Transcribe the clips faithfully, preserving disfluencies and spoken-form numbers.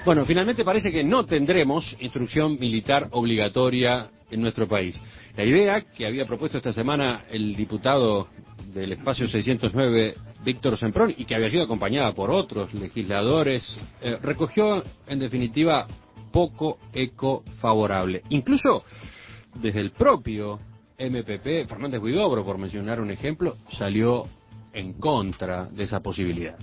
Bueno, finalmente parece que no tendremos instrucción militar obligatoria en nuestro país. La idea que había propuesto esta semana el diputado del espacio seiscientos nueve, Víctor Semprún, y que había sido acompañada por otros legisladores, eh, recogió en definitiva poco eco favorable. Incluso desde el propio M P P, Fernández Huidobro, por mencionar un ejemplo, salió en contra de esa posibilidad.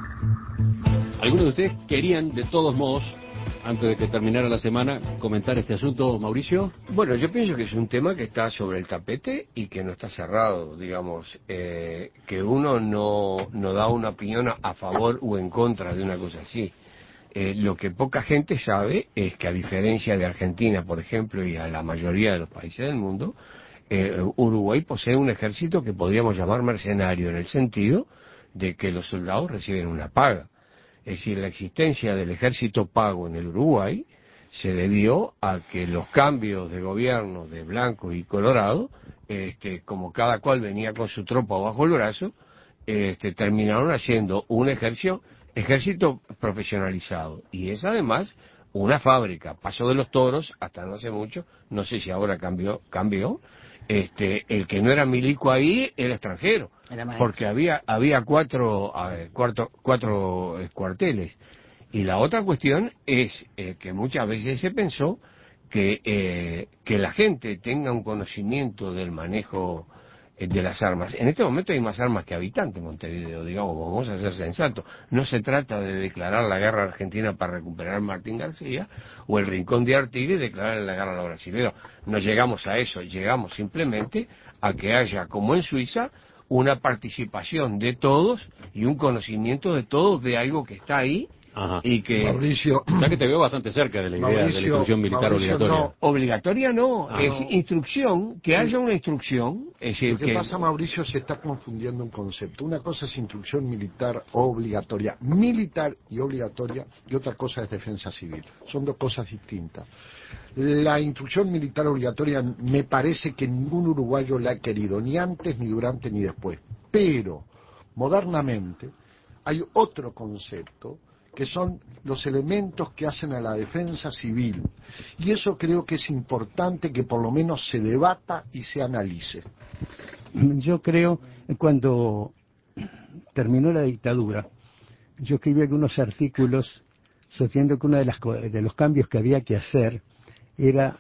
Algunos de ustedes querían, de todos modos, antes de que terminara la semana, comentar este asunto, Mauricio. Bueno, yo pienso que es un tema que está sobre el tapete y que no está cerrado, digamos, eh, que uno no, no da una opinión a favor o en contra de una cosa así. Eh, lo que poca gente sabe es que, a diferencia de Argentina, por ejemplo, y a la mayoría de los países del mundo, eh, Uruguay posee un ejército que podríamos llamar mercenario, en el sentido de que los soldados reciben una paga. Es decir, la existencia del ejército pago en el Uruguay se debió a que los cambios de gobierno de Blanco y Colorado, este, como cada cual venía con su tropa bajo el brazo, este, terminaron haciendo un ejército, ejército profesionalizado. Y es además una fábrica. Pasó de los toros hasta no hace mucho, no sé si ahora cambió, cambió. Este, el que no era milico ahí era extranjero, porque había había cuatro ver, cuatro, cuatro cuarteles. Y la otra cuestión es eh, que muchas veces se pensó que eh, que la gente tenga un conocimiento del manejo eh, de las armas. En este momento hay más armas que habitantes en Montevideo, digamos, vamos a ser sensatos. No se trata de declarar la guerra a Argentina para recuperar Martín García o el Rincón de Artigas y declarar la guerra a los brasileños. No llegamos a eso, llegamos simplemente a que haya, como en Suiza, una participación de todos y un conocimiento de todos de algo que está ahí. Ajá. Y que Mauricio, ya que te veo bastante cerca de la idea Mauricio, de la instrucción militar Mauricio, obligatoria. No, obligatoria no, ah, es no. instrucción, que haya una instrucción. Es decir, Lo que, que pasa, Mauricio, se está confundiendo un concepto. Una cosa es instrucción militar obligatoria, militar y obligatoria, y otra cosa es defensa civil. Son dos cosas distintas. La instrucción militar obligatoria me parece que ningún uruguayo la ha querido, ni antes, ni durante, ni después. Pero, modernamente, hay otro concepto, que son los elementos que hacen a la defensa civil. Y eso creo que es importante que por lo menos se debata y se analice. Yo creo, cuando terminó la dictadura, yo escribí algunos artículos sosteniendo que uno de, las, de los cambios que había que hacer era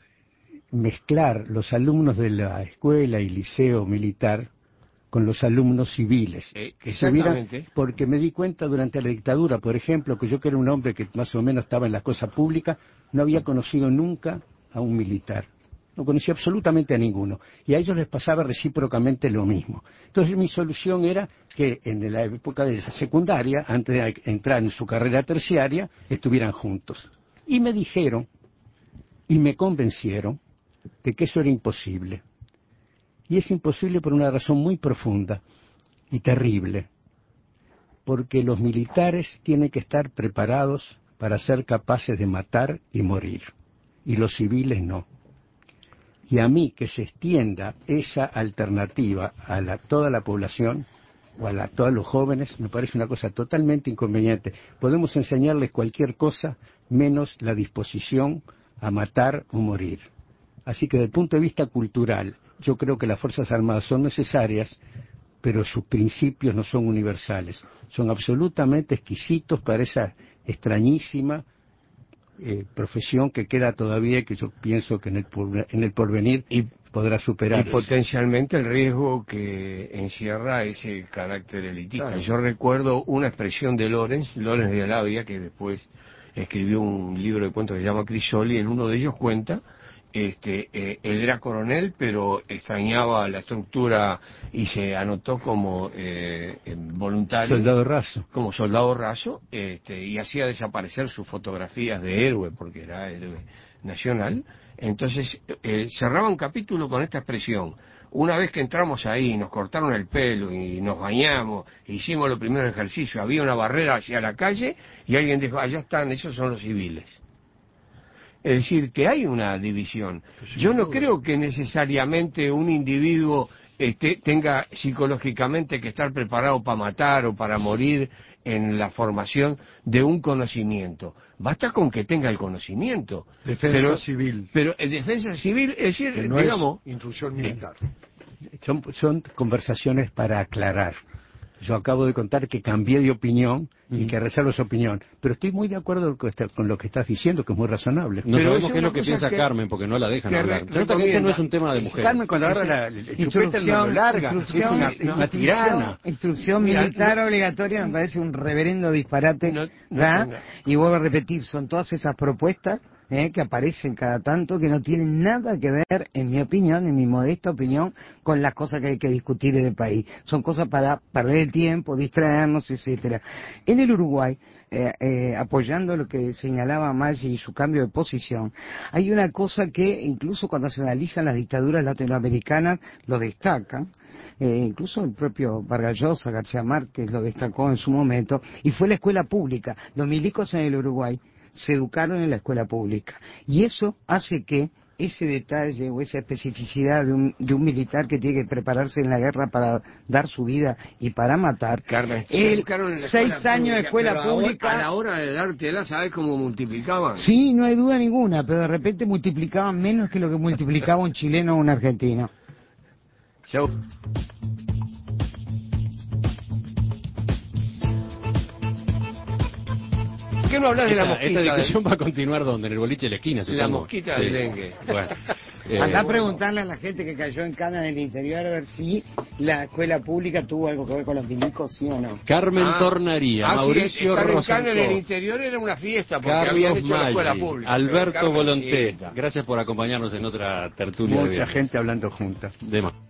mezclar los alumnos de la escuela y liceo militar con los alumnos civiles, eh, que se hubieran, porque me di cuenta durante la dictadura, por ejemplo, que yo que era un hombre que más o menos estaba en la cosa pública, no había conocido nunca a un militar, no conocía absolutamente a ninguno, y a ellos les pasaba recíprocamente lo mismo. Entonces mi solución era que en la época de la secundaria, antes de entrar en su carrera terciaria, estuvieran juntos. Y me dijeron, y me convencieron, de que eso era imposible. Y es imposible por una razón muy profunda y terrible, porque los militares tienen que estar preparados para ser capaces de matar y morir, y los civiles no. Y a mí que se extienda esa alternativa a la, toda la población, o a, la, a todos los jóvenes, me parece una cosa totalmente inconveniente. Podemos enseñarles cualquier cosa, menos la disposición a matar o morir. Así que desde el punto de vista cultural, yo creo que las Fuerzas Armadas son necesarias, pero sus principios no son universales. Son absolutamente exquisitos para esa extrañísima eh, profesión que queda todavía y que yo pienso que en el, por, en el porvenir y, podrá superar. Y potencialmente el riesgo que encierra ese carácter elitista. Claro. Yo recuerdo una expresión de Lorenz, Lorenz de Alavia, que después escribió un libro de cuentos que se llama Crisoli, en uno de ellos cuenta Este, eh, él era coronel, pero extrañaba la estructura y se anotó como eh, voluntario. Soldado raso. Como soldado raso, este, y hacía desaparecer sus fotografías de héroe, porque era héroe nacional. Entonces, eh, cerraba un capítulo con esta expresión. Una vez que entramos ahí, nos cortaron el pelo y nos bañamos, hicimos los primeros ejercicios, había una barrera hacia la calle y alguien dijo, allá están, esos son los civiles. Es decir, que hay una división. Yo no creo que necesariamente un individuo este, tenga psicológicamente que estar preparado para matar o para morir en la formación de un conocimiento. Basta con que tenga el conocimiento. Defensa pero, civil. Pero en defensa civil, es decir, Que no digamos... es instrucción militar. Son, son conversaciones para aclarar. Yo acabo de contar que cambié de opinión y Ujú. que reservo su opinión, pero estoy muy de acuerdo con lo que estás diciendo, que es muy razonable. No Pero sabemos es qué es lo una que cosa piensa que- Carmen, porque no la dejan que hablar. re- Se nota que este no es un recomienda- tema de mujeres. Carmen, cuando agarra la, el chupete, Instrucción, no lo larga, instrucción, es una, instrucción, una tirana. instrucción Mira, militar no- obligatoria me parece un reverendo disparate, No- no ¿verdad? tenga- Y vuelvo a repetir, son todas esas propuestas ¿eh? que aparecen cada tanto que no tienen nada que ver, en mi opinión, en mi modesta opinión, con las cosas que hay que discutir en el país. Son cosas para perder el tiempo, distraernos, etcétera. En el Uruguay, eh, eh, apoyando lo que señalaba Maggi y su cambio de posición, hay una cosa que incluso cuando se analizan las dictaduras latinoamericanas lo destacan. Eh, incluso el propio Vargas Llosa, García Márquez lo destacó en su momento, y fue la escuela pública. Los milicos en el Uruguay se educaron en la escuela pública, y eso hace que ese detalle o esa especificidad de un, de un militar que tiene que prepararse en la guerra para dar su vida y para matar, Carmen, se el educaron en la seis escuela años de pública, escuela pero ahora- pública... a la hora de dártela, ¿sabes cómo multiplicaban? Sí, no hay duda ninguna, pero de repente multiplicaban menos que lo que multiplicaba un chileno o un argentino. Chau. ¿Por qué no hablas de la Esta, mosquita? esta del- discusión va a continuar donde, en el boliche de la esquina, supongo. La mosquita del dengue. Bueno, eh, Andá a preguntarle a la gente que cayó en Cana del interior a ver si la escuela pública tuvo algo que ver con los milicos, sí o no. Carmen Ah, Tornaría, ah, sí, Mauricio estar en Cana Rosancó, en el interior era una fiesta, porque habían Carlos hecho la escuela Maggi, pública. Alberto Carmen, Volonté. sí. Gracias por acompañarnos en otra tertulia de Mucha viernes. gente hablando juntas. De más.